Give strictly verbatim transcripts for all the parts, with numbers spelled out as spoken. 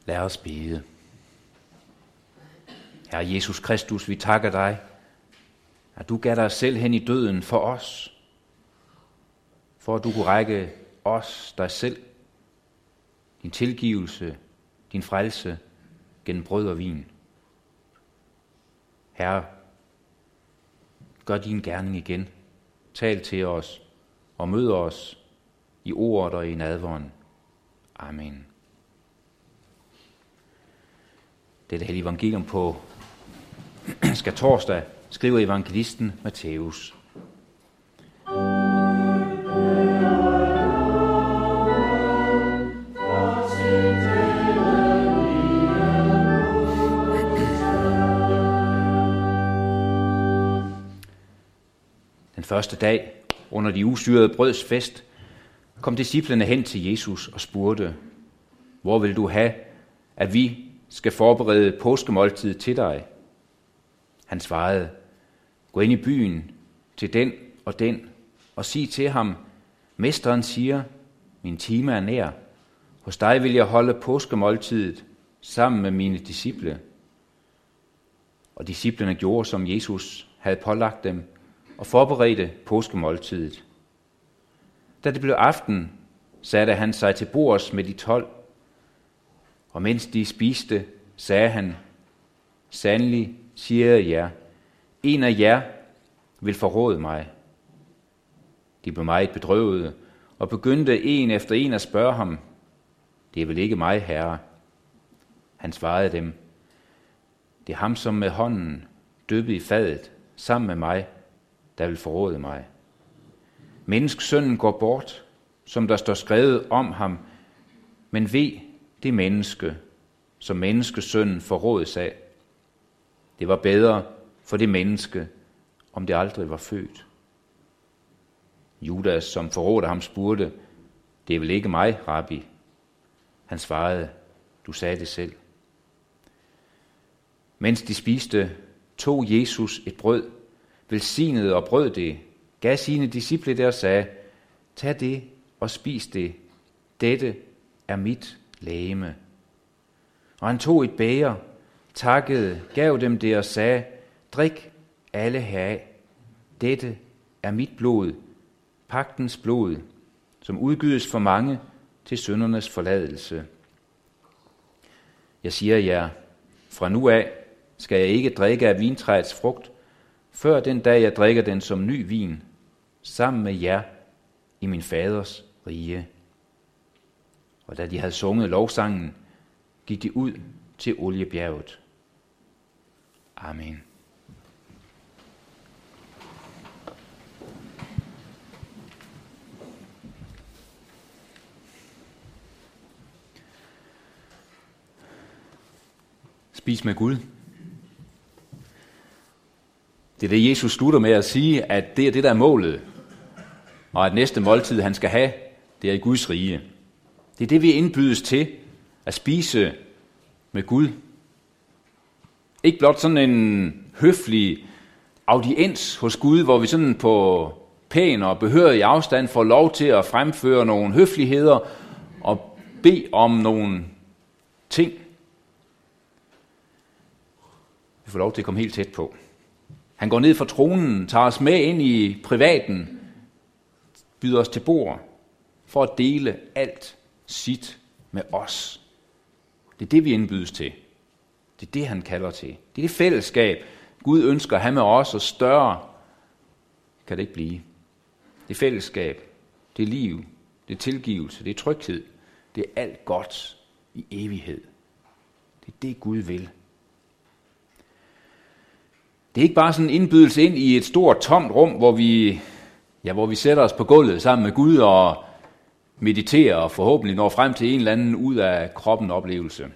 Lad os bede. Herre Jesus Kristus, vi takker dig, at du gav dig selv hen i døden for os, for at du kunne række os dig selv, din tilgivelse, din frelse gennem brød og vin. Herre, gør din gerning igen. Tal til os og mød os i ordet og i nadveren. Amen. Dette hellige evangelium på skærtorsdag skriver evangelisten Matthæus. Den første dag under de usyrede brøds fest kom disciplene hen til Jesus og spurgte, hvor vil du have, at vi skal forberede påskemåltid til dig? Han svarede, gå ind i byen til den og den og sig til ham, mesteren siger, min time er nær. Hos dig vil jeg holde påskemåltidet sammen med mine disciple. Og disciplene gjorde, som Jesus havde pålagt dem, og forberedte påskemåltidet. Da det blev aften, satte han sig til bords med de tolv, og mens de spiste, sagde han, sandelig siger jeg jer, en af jer vil forråde mig. De blev meget bedrøvede, og begyndte en efter en at spørge ham, det er vel ikke mig, herre? Han svarede dem, det er ham, som med hånden dyppede i fadet sammen med mig, der vil forråde mig. Menneskesønnen går bort, som der står skrevet om ham, men ved det menneske, som menneskesønnen forrådes af. Det var bedre for det menneske, om det aldrig var født. Judas, som forrådte ham, spurgte, det er vel ikke mig, rabbi? Han svarede, du sagde det selv. Mens de spiste, tog Jesus et brød, velsignede og brød det, gav sine disciple det og sagde, tag det og spis det, dette er mit legeme. Og han tog et bæger, takkede, gav dem det og sagde, drik alle heraf, dette er mit blod, pagtens blod, som udgydes for mange til syndernes forladelse. Jeg siger jer, fra nu af skal jeg ikke drikke af vintræets frugt, før den dag jeg drikker den som ny vin, sammen med jer i min faders rige. Og da de havde sunget lovsangen, gik de ud til Oliebjerget. Amen. Spis med Gud. Det er det, Jesus slutter med at sige, at det er det, der er målet, og at næste måltid, han skal have, det er i Guds rige. Det er det, vi indbydes til, at spise med Gud. Ikke blot sådan en høflig audiens hos Gud, hvor vi sådan på pæn og behørig afstand får lov til at fremføre nogle høfligheder og bede om nogle ting. Vi får lov til at komme helt tæt på. Han går ned fra tronen, tager os med ind i privaten, byder os til bord for at dele alt sit med os. Det er det, vi indbydes til. Det er det, han kalder til. Det er det fællesskab, Gud ønsker at have med os, og større kan det ikke blive. Det er fællesskab, det er liv, det er tilgivelse, det er tryghed, det er alt godt i evighed. Det er det, Gud vil. Det er ikke bare sådan en indbydelse ind i et stort, tomt rum, hvor vi, ja, hvor vi sætter os på gulvet sammen med Gud og mediterer og forhåbentlig når frem til en eller anden ud af kroppen oplevelse.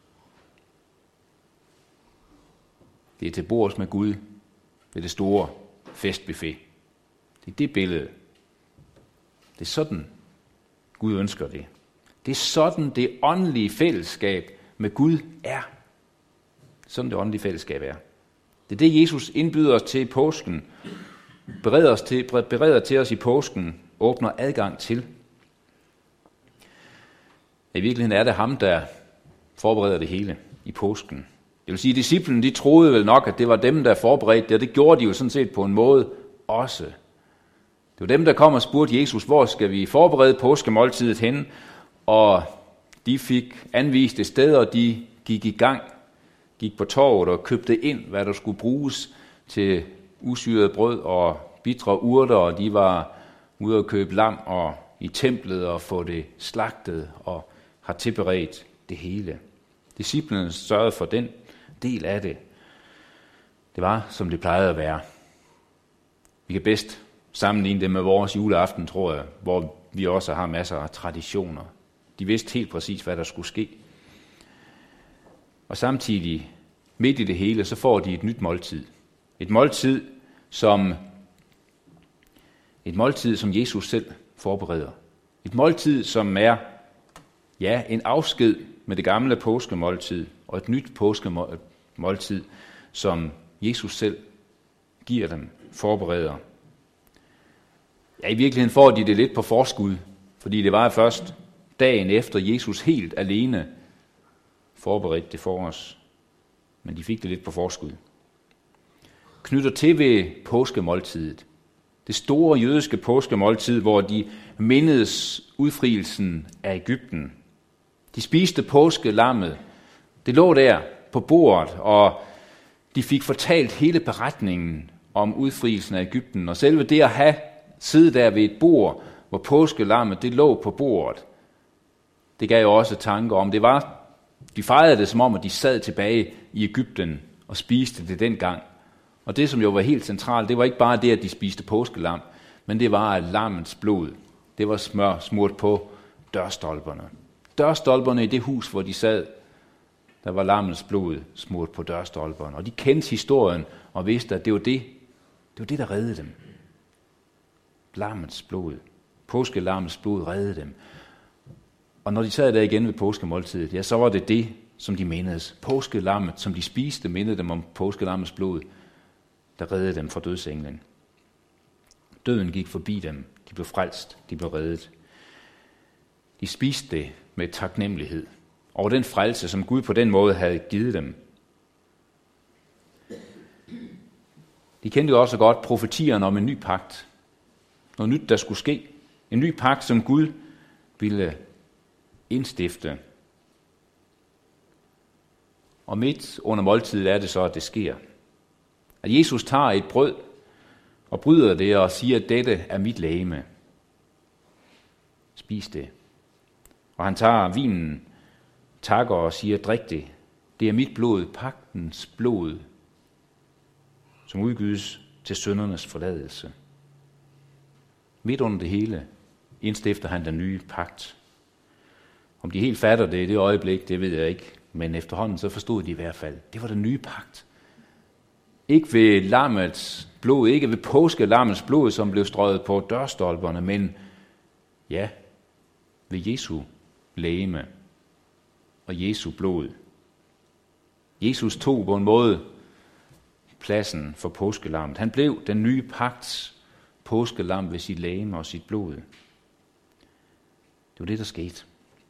Det er til bords med Gud ved det store festbuffet. Det er det billede. Det er sådan, Gud ønsker det. Det er sådan, det åndelige fællesskab med Gud er. Sådan det åndelige fællesskab er. Det er det, Jesus indbyder os til i påsken, bereder, os til, bereder til os i påsken, åbner adgang til. I virkeligheden er det ham, der forbereder det hele i påsken. Det vil sige, at disciplene de troede vel nok, at det var dem, der forberedte det, og det gjorde de jo sådan set på en måde også. Det var dem, der kom og spurgte Jesus, hvor skal vi forberede påskemåltidet hen? Og de fik anvist et sted, og de gik i gang, gik på torvet og købte ind, hvad der skulle bruges til usyret brød og bitre urter, og de var ude at købe lam og i templet og få det slagtet og har tilberedt det hele. Disciplene sørgede for den del af det. Det var, som det plejede at være. Vi kan bedst sammenligne det med vores juleaften, tror jeg, hvor vi også har masser af traditioner. De vidste helt præcis, hvad der skulle ske. Og samtidig, midt i det hele, så får de et nyt måltid. Et måltid, som, et måltid, som Jesus selv forbereder. Et måltid, som er ja, en afsked med det gamle påskemåltid, og et nyt påskemåltid, som Jesus selv giver dem, forbereder. Ja, i virkeligheden får de det lidt på forskud, fordi det var først dagen efter Jesus helt alene forberedte det for os. Men de fik det lidt på forskud. Knytter til ved påskemåltidet. Det store jødiske påskemåltid, hvor de mindedes udfrielsen af Egypten. De spiste påskelammet. Det lå der på bordet, og de fik fortalt hele beretningen om udfrielsen af Egypten. Og selve det at have siddet der ved et bord, hvor påskelammet det lå på bordet, det gav jo også tanker om, det var, de fejrede det som om, at de sad tilbage i Egypten og spiste det dengang. Og det, som jo var helt centralt, det var ikke bare det, at de spiste påskelam, men det var lammets blod. Det var smør smurt på dørstolperne. Dørstolperne i det hus, hvor de sad, der var lammets blod smurt på dørstolperne. Og de kendte historien og vidste, at det var det, det var det, der reddede dem. Lammets blod. Påskelammets blod reddede dem. Og når de sad der igen ved påskemåltidet, ja, så var det det, som de mindedes. Påskelammet, som de spiste, mindede dem om påskelammets blod, der reddede dem fra dødsenglen. Døden gik forbi dem. De blev frelst. De blev reddet. De spiste det med taknemmelighed over den frelse, som Gud på den måde havde givet dem. De kendte jo også godt profetierne om en ny pagt. Noget nyt, der skulle ske. En ny pagt, som Gud ville indstifte. Og midt under måltidet er det så, at det sker. At Jesus tager et brød og bryder det og siger, at dette er mit legeme. Spis det. Og han tager vinen, takker og siger, drik det. Det er mit blod, pagtens blod, som udgydes til syndernes forladelse. Midt under det hele indstifter han den nye pagt. Om de helt fatter det i det øjeblik, det ved jeg ikke. Men efterhånden så forstod de i hvert fald. Det var den nye pagt. Ikke ved lammets blod, ikke ved påskelammets blod, som blev strøget på dørstolperne, men ja, ved Jesu legeme og Jesu blod. Jesus tog på en måde pladsen for påskelammet. Han blev den nye pagts påskelam ved sit legeme og sit blod. Det var det, der skete.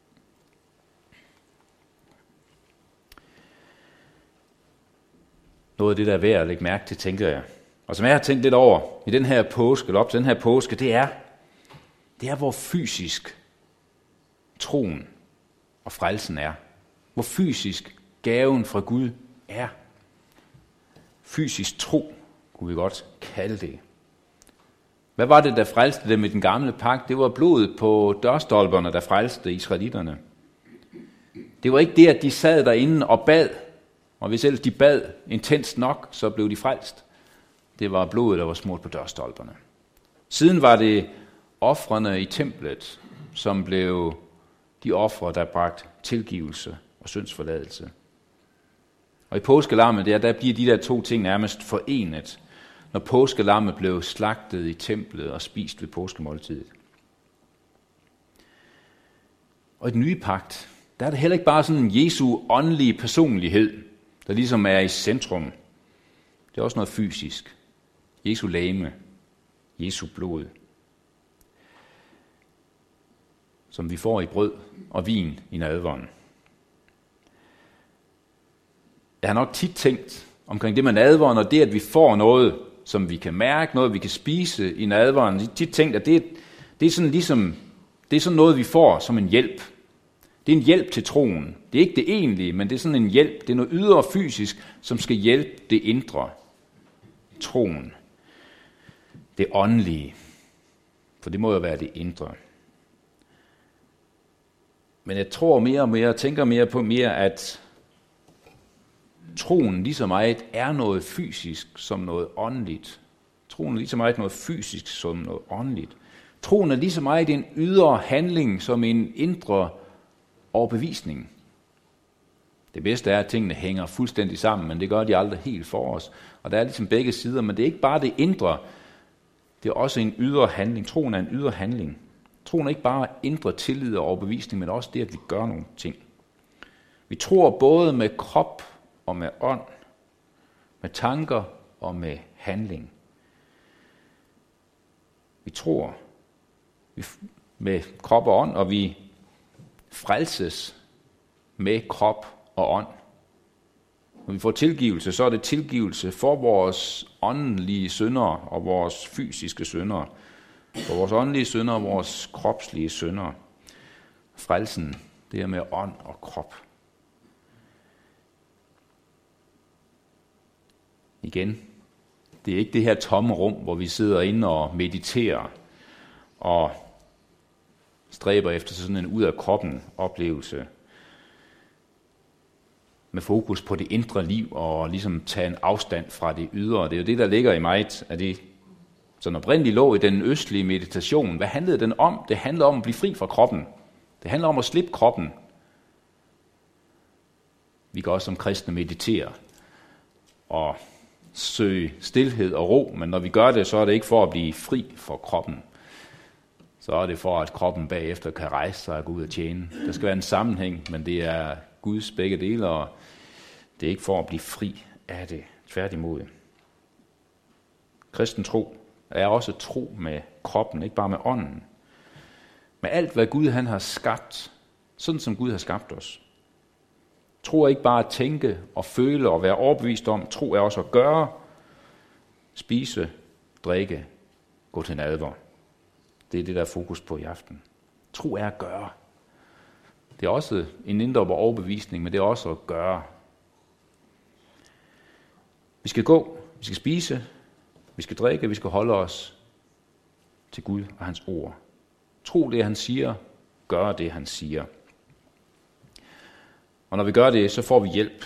Noget af det, der er værd at lægge mærke til, tænker jeg. Og som jeg har tænkt lidt over i den her påske, eller op til den her påske, det er, det er, hvor fysisk troen og frelsen er. Hvor fysisk gaven fra Gud er. Fysisk tro, kunne vi godt kalde det. Hvad var det, der frelste dem i den gamle pagt? Det var blodet på dørstolperne, der frelste israelitterne. Det var ikke det, at de sad derinde og bad, og hvis ellers de bad intenst nok, så blev de frelst. Det var blodet, der var smurt på dørstolperne. Siden var det ofrene i templet, som blev de ofre, der bragte tilgivelse og syndsforladelse. Og i påskelammet, der, der bliver de der to ting nærmest forenet, når påskelammet blev slagtet i templet og spist ved påskemåltidet. Og i den nye pagt, der er det heller ikke bare sådan en Jesu åndelige personlighed, der ligesom er i centrum. Det er også noget fysisk. Jesu legeme, Jesu blod, som vi får i brød og vin i nadveren. Jeg har nok tit tænkt omkring det med nadveren, og det, at vi får noget, som vi kan mærke, noget, vi kan spise i nadveren. Jeg har tit tænkt, at det, det er sådan ligesom, det er sådan noget, vi får som en hjælp. Det er en hjælp til troen. Det er ikke det egentlige, men det er sådan en hjælp. Det er noget ydre fysisk, som skal hjælpe det indre. Troen. Det åndelige. For det må jo være det indre. Men jeg tror mere og mere, tænker mere på mere, at troen lige så meget er noget fysisk som noget åndeligt. Troen er lige så meget noget fysisk som noget åndeligt. Troen er lige så meget en ydre handling som en indre overbevisning. Det bedste er, at tingene hænger fuldstændig sammen, men det gør de aldrig helt for os. Og der er ligesom begge sider, men det er ikke bare det indre, det er også en ydre handling. Troen er en ydre handling. Troen er ikke bare indre tillid og overbevisning, men også det, at vi gør nogle ting. Vi tror både med krop og med ånd, med tanker og med handling. Vi tror med krop og ånd, og vi frelses med krop og ånd. Når vi får tilgivelse, så er det tilgivelse for vores åndelige synder og vores fysiske synder. For vores åndelige synder og vores kropslige synder. Frelsen, det er med ånd og krop. Igen, det er ikke det her tomme rum, hvor vi sidder inde og mediterer og stræber efter sådan en ud af kroppen oplevelse med fokus på det indre liv og ligesom tage en afstand fra det ydre. Det er jo det, der ligger i mig, at det sådan oprindeligt lå i den østlige meditation. Hvad handlede den om? Det handler om at blive fri fra kroppen. Det handler om at slippe kroppen. Vi kan også som kristne meditere og søge stilhed og ro, men når vi gør det, så er det ikke for at blive fri fra kroppen. Så er det for, at kroppen bagefter kan rejse sig og gå ud og tjene. Der skal være en sammenhæng, men det er Guds begge dele, og det er ikke for at blive fri af det. Tværtimod. Kristen tro er også tro med kroppen, ikke bare med ånden. Med alt, hvad Gud han har skabt, sådan som Gud har skabt os. Tro er ikke bare at tænke og føle og være overbevist om. Tro er også at gøre, spise, drikke, gå til nadver. Det er det, der er fokus på i aften. Tro er at gøre. Det er også en indre overbevisning, men det er også at gøre. Vi skal gå, vi skal spise, vi skal drikke, vi skal holde os til Gud og hans ord. Tro det, han siger, gør det, han siger. Og når vi gør det, så får vi hjælp.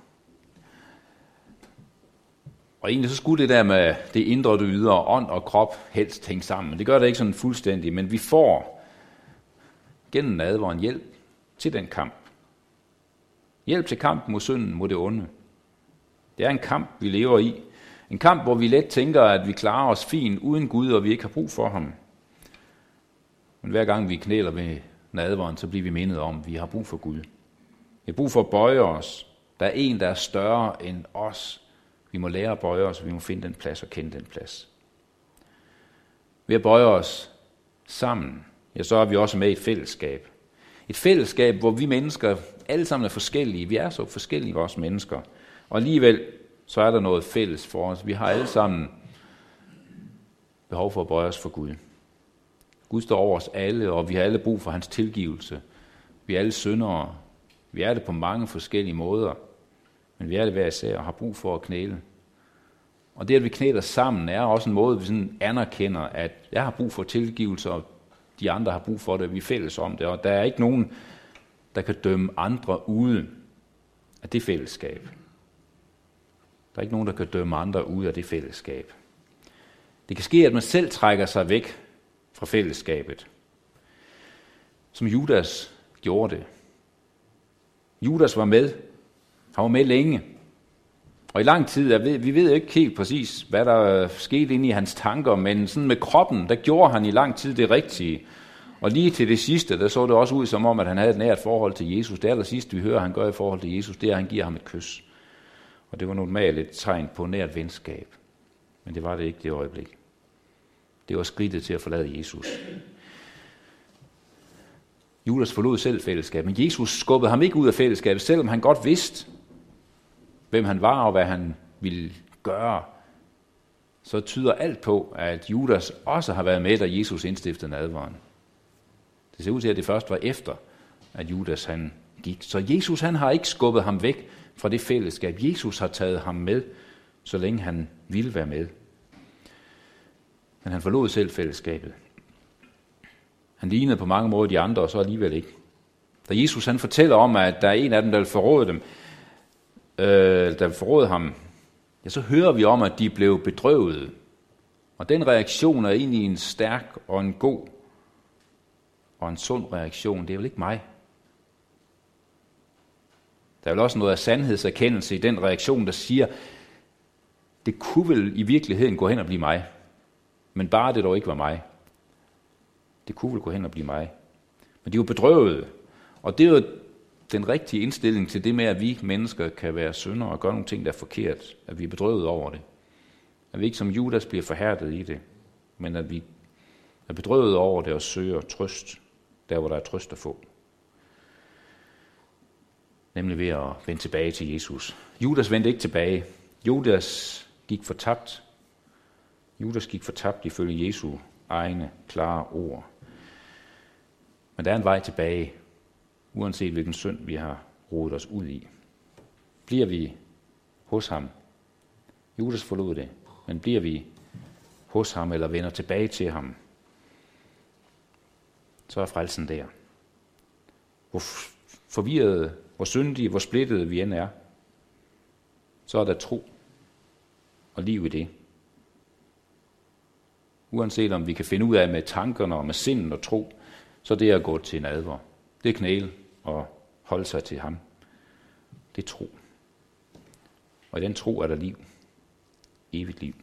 Og egentlig så skulle det der med det indre og det ydre, ånd og krop, helst hænge sammen. Det gør det ikke sådan fuldstændigt, men vi får gennem nadveren hjælp til den kamp. Hjælp til kampen mod synden, mod det onde. Det er en kamp, vi lever i. En kamp, hvor vi let tænker, at vi klarer os fint uden Gud, og vi ikke har brug for ham. Men hver gang vi knæler ved nadveren, så bliver vi mindet om, at vi har brug for Gud. Vi har brug for at bøje os. Der er en, der er større end os. Vi må lære at bøje os, og vi må finde den plads og kende den plads. Ved at bøje os sammen, ja, så er vi også med i et fællesskab. Et fællesskab, hvor vi mennesker alle sammen er forskellige. Vi er så forskellige, vores mennesker. Og alligevel, så er der noget fælles for os. Vi har alle sammen behov for at bøje os for Gud. Gud står over os alle, og vi har alle brug for hans tilgivelse. Vi er alle syndere. Vi er det på mange forskellige måder. Men vi er det hver især og har brug for at knæle. Og det, at vi knæler sammen, er også en måde, vi sådan anerkender, at jeg har brug for tilgivelse, og de andre har brug for det, vi er fælles om det. Og der er ikke nogen, der kan dømme andre ude af det fællesskab. Der er ikke nogen, der kan dømme andre ude af det fællesskab. Det kan ske, at man selv trækker sig væk fra fællesskabet. Som Judas gjorde det. Judas var med. Han var med længe. Og i lang tid, jeg ved, vi ved ikke helt præcis, hvad der skete inde i hans tanker, men sådan med kroppen, der gjorde han i lang tid det rigtige. Og lige til det sidste, der så det også ud som om, at han havde et nært forhold til Jesus. Det aller sidste, vi hører, han gør i forhold til Jesus, det er, at han giver ham et kys. Og det var normalt et tegn på nært venskab. Men det var det ikke det øjeblik. Det var skridtet til at forlade Jesus. Judas forlod selv fællesskabet, men Jesus skubbede ham ikke ud af fællesskabet, selvom han godt vidste, hvem han var og hvad han ville gøre, så tyder alt på, at Judas også har været med, da Jesus indstiftede nadveren. Det ser ud til, at det først var efter, at Judas han gik. Så Jesus han har ikke skubbet ham væk fra det fællesskab. Jesus har taget ham med, så længe han ville være med. Men han forlod selv fællesskabet. Han lignede på mange måder de andre, og så alligevel ikke. Da Jesus han fortæller om, at der er en af dem, der vil forråde dem, øh, der vil forråde ham, ja, så hører vi om, at de blev bedrøvet. Og den reaktion er egentlig en stærk og en god og en sund reaktion. Det er vel ikke mig. Der er vel også noget af sandhedserkendelse i den reaktion, der siger, det kunne vel i virkeligheden gå hen og blive mig. Men bare det dog ikke var mig. Det kunne vel gå hen og blive mig. Men de var bedrøvede. Og det er jo den rigtige indstilling til det med, at vi mennesker kan være syndere og gøre nogle ting, der er forkert. At vi er bedrøvet over det. At vi ikke som Judas bliver forhærdet i det. Men at vi er bedrøvet over det og søger trøst, der hvor der er trøst at få. Nemlig ved at vende tilbage til Jesus. Judas vendte ikke tilbage. Judas gik fortabt. Judas gik fortabt ifølge Jesu egne klare ord. Men der er en vej tilbage, uanset hvilken synd vi har rodet os ud i. Bliver vi hos ham? Judas forlod det, men bliver vi hos ham eller vender tilbage til ham, så er frelsen der. Hvor forvirrede, hvor syndige, hvor splittede vi end er, så er der tro og liv i det. Uanset om vi kan finde ud af med tankerne og med sinden og tro, så det er at gå til nadver. Det er knæle og holde sig til ham. Det er tro. Og i den tro er der liv. Evigt liv.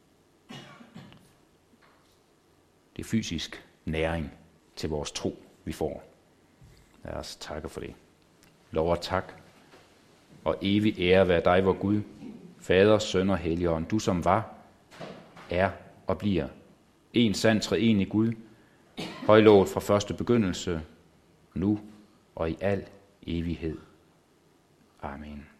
Det er fysisk næring til vores tro, vi får. Lad os takke for det. Lov og tak og evig ære være dig, vor Gud, Fader, Søn og Helligånd, du som var, er og bliver en sand treenig Gud, højlovet fra første begyndelse, nu og i al evighed. Amen.